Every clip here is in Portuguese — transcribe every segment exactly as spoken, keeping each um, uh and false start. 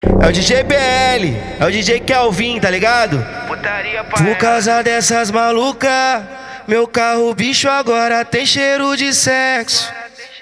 É o D J B L, é o D J Kelvin, tá ligado? Putaria pra Por causa dessas malucas, meu carro bicho agora tem cheiro de sexo.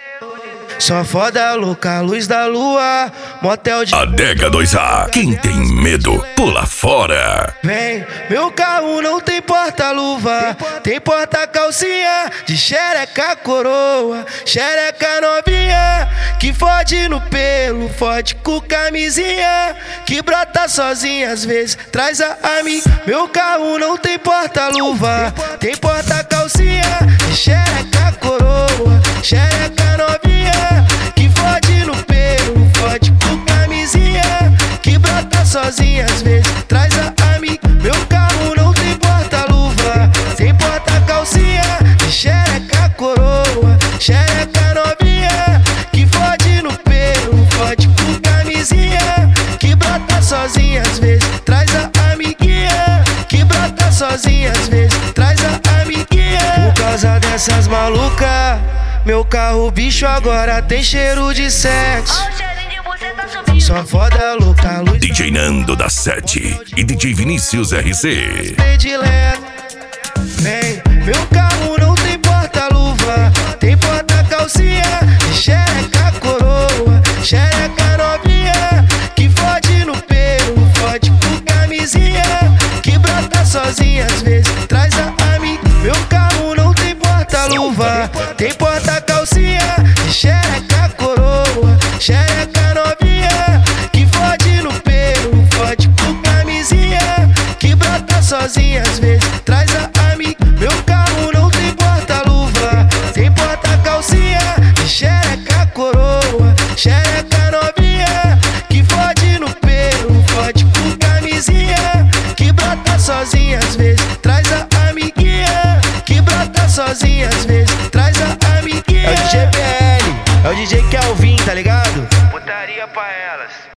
Só foda louca, luz da lua, motel de... Adega dois A, quem tem medo, pula fora. Vem, meu carro não tem porta-luva, tem porta-calcinha de xereca coroa, xereca novinha, que fode no pelo, fode com camisinha, que brota sozinha às vezes, traz a amiga. Meu carro não tem porta-luva, tem porta-calcinha de xereca coroa, xereca novinha, que fode no pelo, fode com camisinha, que brota sozinha às vezes, traz a amiga. Meu carro não tem porta-luva, tem porta-calcinha de xereca coroa, xereca novinha, que fode no pelo, fode com camisinha, que brota sozinha às vezes, traz a amiguinha, que brota sozinha às vezes, traz a amiguinha. Por causa dessas malucas, meu carro bicho agora tem cheiro de sexo. Só foda louca, luz D J Nando da Sete e D J Vinícius R C. predileto. Vem, meu carro não tem porta-luva, tem porta-calcinha de xereca coroa, xereca novinha, que fode no pelo, fode com camisinha, que brota sozinha às vezes, traz a amiga. Meu carro não tem porta-luva, tem porta-calcinha de xereca coroa, xereca novinha, que fode no pelo, fode com camisinha, que brota sozinha às vezes, traz a amiga. Meu carro não tem porta-luva, tem porta-calcinha de xereca coroa, xereca novinha, que fode no pelo, fode com camisinha, que brota sozinha às vezes, traz a amiguinha, que brota sozinha às vezes, traz a amiguinha. É o D J B L, é o D J Kelvin, tá ligado? putaria pra elas.